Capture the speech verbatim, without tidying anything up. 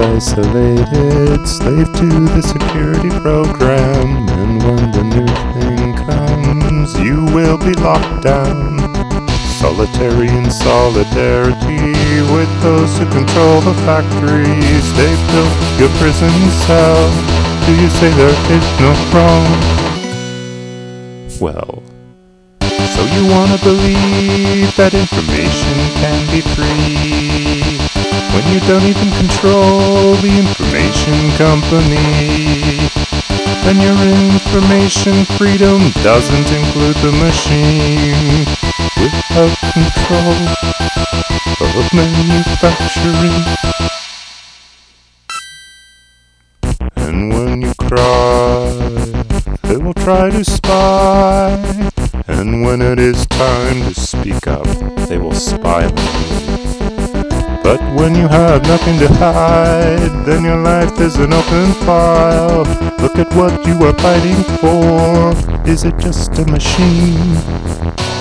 isolated, slave to the security program. And when the new thing comes, you will be locked down, solitary in solidarity with those who control the factories. They built your prison cell. Do you say there is no wrong? Well, so you wanna believe that information can be free when you don't even control the information company? Then your information freedom doesn't include the machine without control of manufacturing. And when you cry, they will try to spy. And when it is time to speak up, they will spy on you. But when you have nothing to hide, then your life is an open file. Look at what you are fighting for. Is it just a machine?